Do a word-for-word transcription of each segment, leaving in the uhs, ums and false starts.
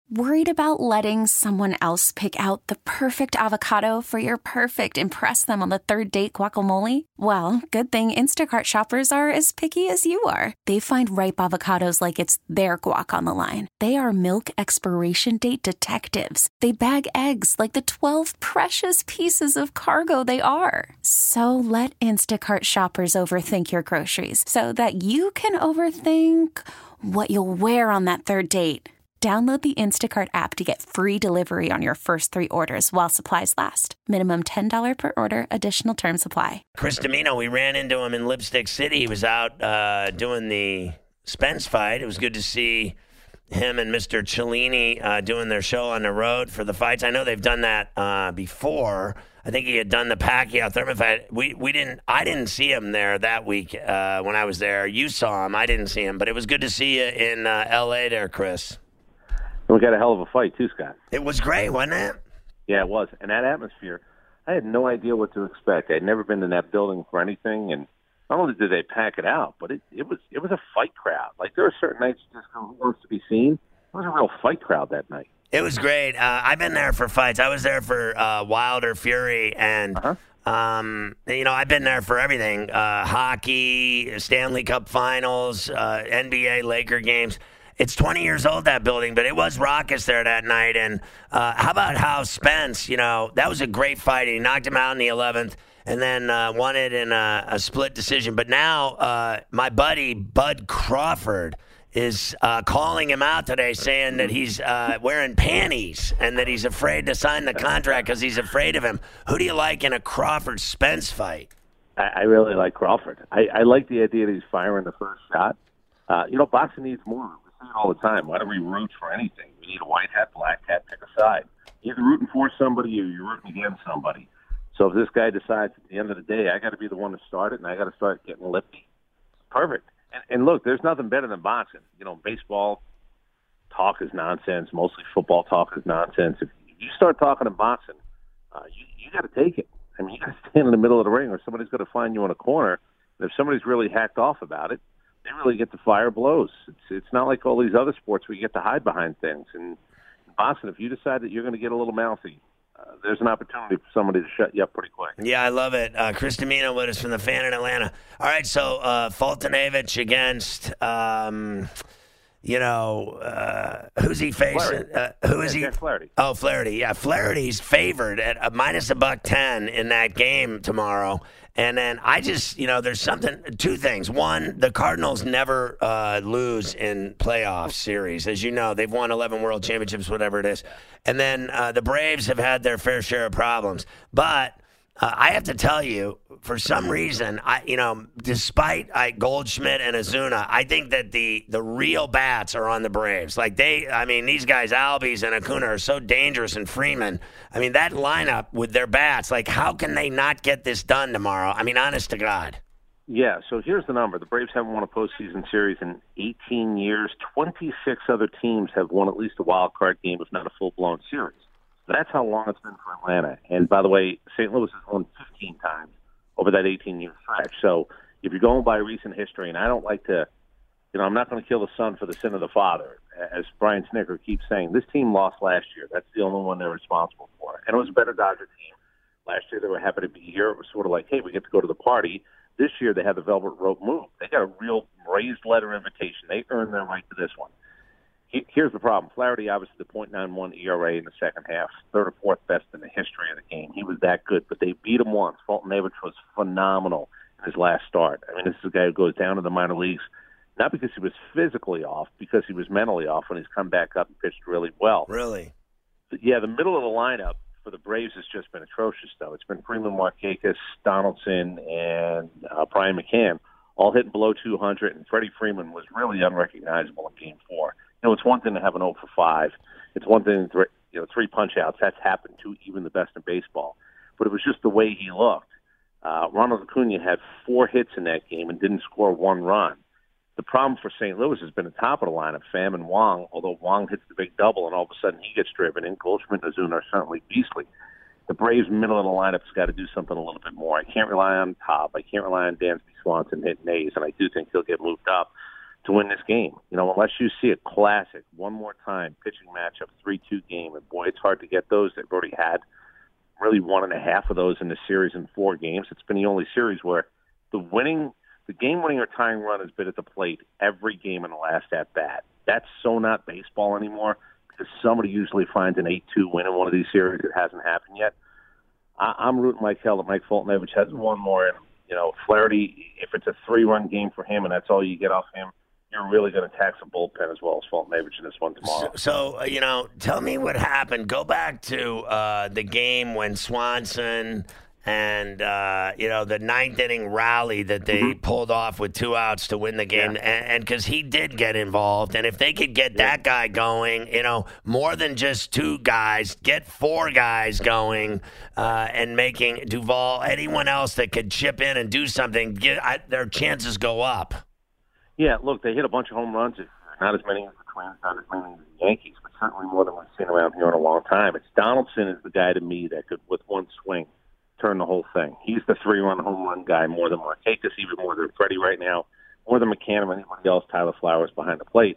Worried about letting someone else pick out the perfect avocado for your perfect impress them on the third date guacamole? Well, good thing Instacart shoppers are as picky as you are. They find ripe avocados like it's their guac on the line. They are milk expiration date detectives. They bag eggs like the twelve precious pieces of cargo they are. So let Instacart shoppers overthink your groceries so that you can overthink what you'll wear on that third date. Download the Instacart app to get free delivery on your first three orders while supplies last. Minimum ten dollars per order. Additional terms apply. Chris Domino, we ran into him in Lipstick City. He was out uh, doing the Spence fight. It was good to see him and Mister Cellini uh, doing their show on the road for the fights. I know they've done that uh, before. I think he had done the Pacquiao Thurman fight. We we didn't. I didn't see him there that week uh, when I was there. You saw him. I didn't see him, but it was good to see you in uh, L A there, Chris. And we got a hell of a fight, too, Scott. It was great, wasn't it? Yeah, it was. And that atmosphere, I had no idea what to expect. I had never been in that building for anything, and not only did they pack it out, but it, it was it was a fight crowd. Like, there are certain nights just who wants to be seen. It was a real fight crowd that night. It was great. Uh, I've been there for fights. I was there for uh, Wilder Fury, and uh-huh. um, you know, I've been there for everything: uh, hockey, Stanley Cup Finals, uh, N B A, Laker games. It's twenty years old, that building, but it was raucous there that night. And uh, how about how Spence, you know, that was a great fight. He knocked him out in the eleventh and then uh, won it in a, a split decision. But now uh, my buddy Bud Crawford is uh, calling him out today, saying that he's uh, wearing panties and that he's afraid to sign the contract because he's afraid of him. Who do you like in a Crawford-Spence fight? I, I really like Crawford. I, I like the idea that he's firing the first shot. Uh, you know, boxing needs more. All the time. Why do we root for anything? We need a white hat, black hat, pick a side. You're either rooting for somebody or you're rooting against somebody. So if this guy decides at the end of the day, I got to be the one to start it and I got to start getting lifty, perfect. And, and look, there's nothing better than boxing. You know, baseball talk is nonsense. Mostly football talk is nonsense. If you start talking to boxing, uh, you, you got to take it. I mean, you got to stand in the middle of the ring or somebody's going to find you in a corner. And if somebody's really hacked off about it, they really get to fire blows. It's it's not like all these other sports where you get to hide behind things. And in boxing, if you decide that you're going to get a little mouthy, uh, there's an opportunity for somebody to shut you up pretty quick. Yeah, I love it. Uh, Chris Domino with us from the Fan in Atlanta. All right, so uh, Fultonevich against, um, you know, uh, who's he facing? Uh, who is yeah, he? Jack Flaherty. Oh, Flaherty. Yeah, Flaherty's favored at a minus a buck ten in that game tomorrow. And then I just, you know, there's something, two things. One, the Cardinals never uh, lose in playoff series. As you know, they've won eleven world championships, whatever it is. And then uh, the Braves have had their fair share of problems. But uh, I have to tell you, for some reason, I, you know, despite I, Goldschmidt and Azuna, I think that the the real bats are on the Braves. Like they, I mean, these guys, Albies and Acuna, are so dangerous, and Freeman. I mean, that lineup with their bats, like, how can they not get this done tomorrow? I mean, honest to God. Yeah, so here's the number. The Braves haven't won a postseason series in eighteen years. twenty-six other teams have won at least a wild card game, if not a full-blown series. That's how long it's been for Atlanta. And by the way, Saint Louis has won fifteen times over that eighteen-year stretch. So if you're going by recent history, and I don't like to, you know, I'm not going to kill the son for the sin of the father. As Brian Snicker keeps saying, this team lost last year. That's the only one they're responsible for. And it was a better Dodger team. Last year they were happy to be here. It was sort of like, hey, we get to go to the party. This year they had the velvet rope move. They got a real raised letter invitation. They earned their right to this one. Here's the problem. Flaherty, obviously, the point nine one E R A in the second half, third or fourth best in the history of the game. He was that good, but they beat him once. Fultonevich was phenomenal in his last start. I mean, this is a guy who goes down to the minor leagues, not because he was physically off, because he was mentally off when he's come back up and pitched really well. Really? But yeah, the middle of the lineup for the Braves has just been atrocious, though. It's been Freeman, Markakis, Donaldson, and uh, Brian McCann, all hitting below two hundred, and Freddie Freeman was really unrecognizable in Game four. You know, it's one thing to have an oh for five. It's one thing, to, you know, three punch-outs. That's happened to even the best in baseball. But it was just the way he looked. Uh, Ronald Acuna had four hits in that game and didn't score one run. The problem for Saint Louis has been the top of the lineup, Pham and Wong, although Wong hits the big double and all of a sudden he gets driven in. Goldschmidt and Ozuna are certainly beastly. The Braves' middle of the lineup has got to do something a little bit more. I can't rely on Top. I can't rely on Dansby Swanson hitting A's, and I do think he'll get moved up. to win this game. You know, unless you see a classic one more time pitching matchup, three two game, and boy, it's hard to get those. They've already had really one and a half of those in the series in four games. It's been the only series where the winning, the game-winning or tying run has been at the plate every game in the last at-bat. That's so not baseball anymore because somebody usually finds an eight two win in one of these series. It hasn't happened yet. I, I'm rooting like hell that Mike Foltynewicz has one more in him. You know, Flaherty, if it's a three-run game for him and that's all you get off him, you're really going to tax the bullpen as well as Foltynewicz in this one tomorrow. So, so uh, you know, tell me what happened. Go back to uh, the game when Swanson and, uh, you know, the ninth inning rally that they mm-hmm. pulled off with two outs to win the game. Yeah. And because he did get involved. And if they could get yeah. that guy going, you know, more than just two guys, get four guys going uh, and making Duvall, anyone else that could chip in and do something, get, I, their chances go up. Yeah, look, they hit a bunch of home runs. Not as many as the Twins, not as many as the Yankees, but certainly more than we've seen around here in a long time. It's Donaldson is the guy to me that could, with one swing, turn the whole thing. He's the three-run home run guy more than Markakis, even more than Freddie right now, more than McCann or anybody else. Tyler Flowers behind the plate.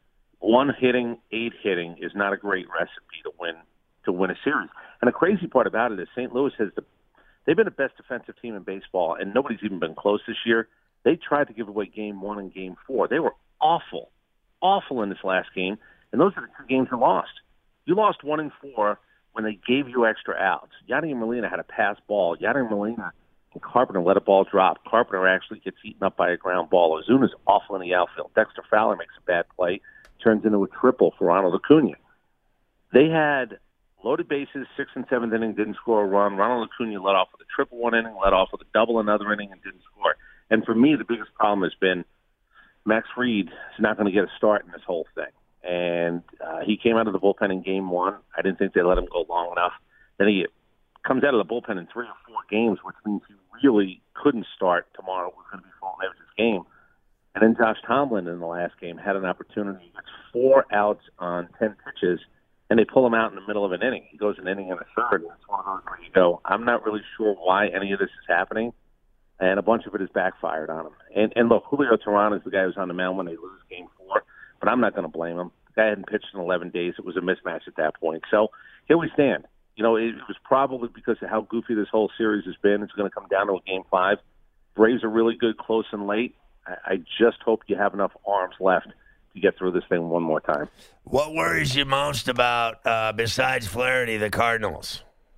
One hitting, eight hitting is not a great recipe to win to win a series. And the crazy part about it is Saint Louis has the they've been the best defensive team in baseball, and nobody's even been close this year. They tried to give away game one and game four. They were awful, awful in this last game, and those are the two games you lost. You lost one and four when they gave you extra outs. Yadier Molina had a pass ball. Yadier Molina and Carpenter let a ball drop. Carpenter actually gets eaten up by a ground ball. Ozuna's awful in the outfield. Dexter Fowler makes a bad play, turns into a triple for Ronald Acuna. They had loaded bases, sixth and seventh inning, didn't score a run. Ronald Acuna led off with a triple one inning, led off with a double another inning, and didn't score. And for me, the biggest problem has been Max Fried is not going to get a start in this whole thing. And uh, he came out of the bullpen in game one. I didn't think they let him go long enough. Then he comes out of the bullpen in three or four games, which means he really couldn't start tomorrow. It was going to be Foltynewicz's game. And then Josh Tomlin in the last game had an opportunity. He gets four outs on ten pitches, and they pull him out in the middle of an inning. He goes an inning and a third, and it's one of those where you go, I'm not really sure why any of this is happening. And a bunch of it has backfired on him. And, and look, Julio Teheran is the guy who's on the mound when they lose game four, but I'm not going to blame him. The guy hadn't pitched in eleven days. It was a mismatch at that point. So here we stand. You know, it, it was probably because of how goofy this whole series has been. It's going to come down to a game five. Braves are really good close and late. I, I just hope you have enough arms left to get through this thing one more time. What worries you most about, uh, besides Flaherty, the Cardinals?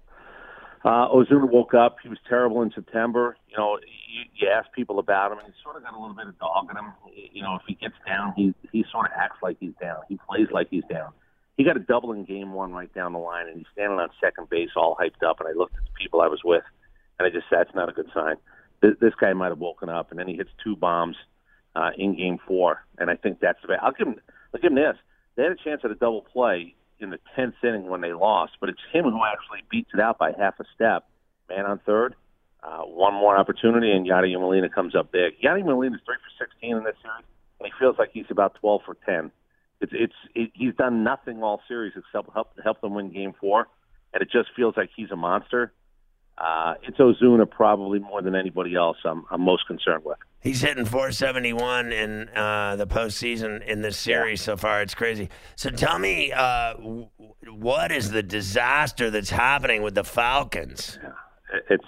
Uh, Ozuna woke up. He was terrible in September. You know, you, you ask people about him, and he's sort of got a little bit of dog in him. You know, if he gets down, he he sort of acts like he's down. He plays like he's down. He got a double in game one right down the line, and he's standing on second base all hyped up, and I looked at the people I was with, and I just said, that's not a good sign. This, this guy might have woken up, and then he hits two bombs uh, in game four, and I think that's the bad. I'll give him, I'll give him this. They had a chance at a double play in the tenth inning when they lost, but it's him who actually beats it out by half a step. Man on third, uh, one more opportunity, and Yadier Molina comes up big. Yadier Molina is three for sixteen in this series, and he feels like he's about twelve for ten. It's it's it, he's done nothing all series except help help them win game four, and it just feels like he's a monster. Uh, it's Ozuna probably more than anybody else I'm, I'm most concerned with. He's hitting four seventy-one in uh, the postseason in this series yeah. so far. It's crazy. So tell me, uh, w- what is the disaster that's happening with the Falcons? Yeah. It's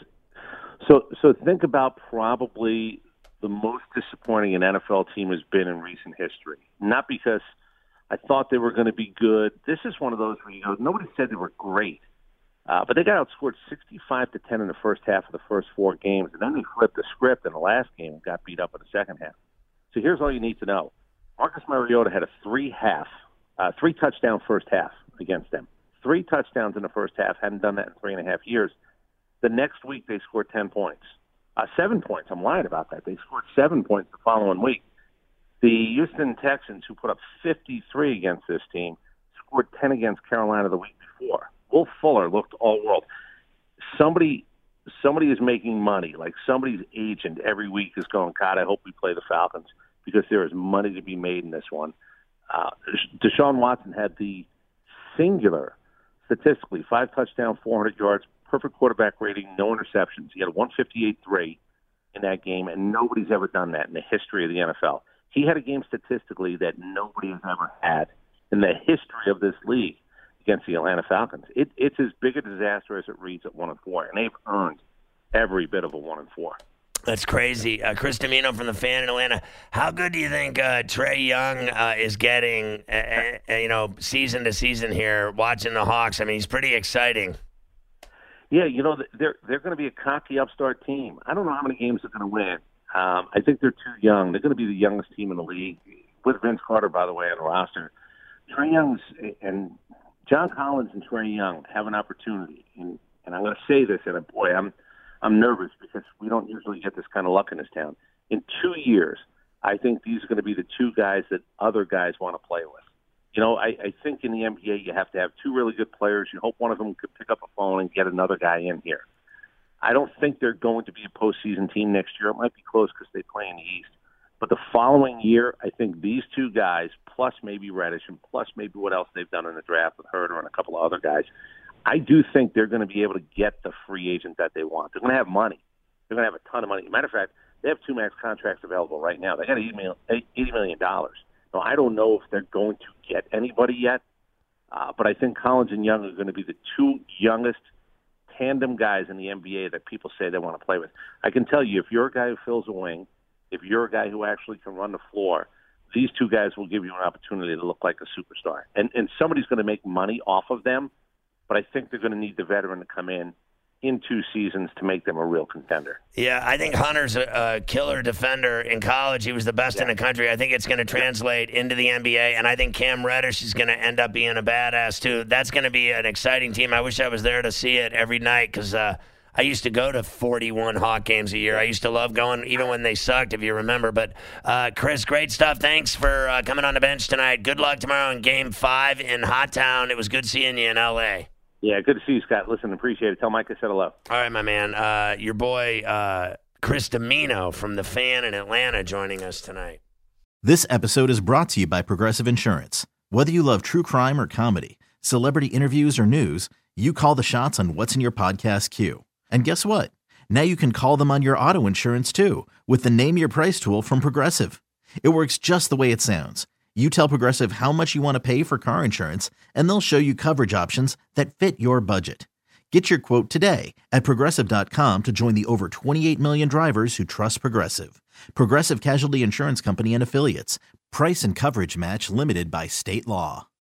so so. Think about probably the most disappointing an N F L team has been in recent history. Not because I thought they were going to be good. This is one of those where you go, nobody said they were great. Uh, but they got outscored sixty-five to ten in the first half of the first four games, and then they flipped the script in the last game and got beat up in the second half. So here's all you need to know: Marcus Mariota had a three half, uh, three touchdown first half against them. Three touchdowns in the first half. Hadn't done that in three and a half years. The next week they scored ten points, uh, seven points. I'm lying about that. They scored seven points the following week. The Houston Texans, who put up fifty-three against this team, scored ten against Carolina the week before. Will Fuller looked all world. Somebody, somebody is making money. Like somebody's agent every week is going, God, I hope we play the Falcons because there is money to be made in this one. Uh, Deshaun Watson had the singular, statistically, five touchdowns, four hundred yards, perfect quarterback rating, no interceptions. He had a one fifty-eight three in that game, and nobody's ever done that in the history of the N F L. He had a game statistically that nobody has ever had in the history of this league against the Atlanta Falcons. It, it's as big a disaster as it reads at one and four, and they've earned every bit of a one and four. That's crazy. Uh, Chris Domino from the Fan in Atlanta. How good do you think uh, Trae Young uh, is getting, uh, uh, you know, season to season here, watching the Hawks? I mean, he's pretty exciting. Yeah, you know, they're they're going to be a cocky upstart team. I don't know how many games they're going to win. Um, I think they're too young. They're going to be the youngest team in the league, with Vince Carter, by the way, on the roster. Trae Young's and John Collins and Trae Young have an opportunity, and, and I'm going to say this, and boy, I'm I'm nervous because we don't usually get this kind of luck in this town. In two years, I think these are going to be the two guys that other guys want to play with. You know, I, I think in the N B A you have to have two really good players. You hope one of them could pick up a phone and get another guy in here. I don't think they're going to be a postseason team next year. It might be close because they play in the East. But the following year, I think these two guys, plus maybe Reddish, and plus maybe what else they've done in the draft with Herter and a couple of other guys, I do think they're going to be able to get the free agent that they want. They're going to have money. They're going to have a ton of money. Matter of fact, they have two max contracts available right now. They got eighty million dollars. Now, I don't know if they're going to get anybody yet, uh, but I think Collins and Young are going to be the two youngest tandem guys in the N B A that people say they want to play with. I can tell you, if you're a guy who fills a wing, if you're a guy who actually can run the floor, these two guys will give you an opportunity to look like a superstar. And, and somebody's going to make money off of them, but I think they're going to need the veteran to come in in two seasons to make them a real contender. Yeah, I think Hunter's a, a killer defender in college. He was the best yeah. in the country. I think it's going to translate into the N B A, and I think Cam Reddish is going to end up being a badass, too. That's going to be an exciting team. I wish I was there to see it every night because uh, I used to go to forty-one Hawk games a year. I used to love going, even when they sucked, if you remember. But, uh, Chris, great stuff. Thanks for uh, coming on the bench tonight. Good luck tomorrow in Game five in Hot Town. It was good seeing you in L A Yeah, good to see you, Scott. Listen, appreciate it. Tell Mike I said hello. All right, my man. Uh, your boy, uh, Chris Domino from the Fan in Atlanta joining us tonight. This episode is brought to you by Progressive Insurance. Whether you love true crime or comedy, celebrity interviews or news, you call the shots on what's in your podcast queue. And guess what? Now you can call them on your auto insurance, too, with the Name Your Price tool from Progressive. It works just the way it sounds. You tell Progressive how much you want to pay for car insurance, and they'll show you coverage options that fit your budget. Get your quote today at Progressive dot com to join the over twenty-eight million drivers who trust Progressive. Progressive Casualty Insurance Company and Affiliates. Price and coverage match limited by state law.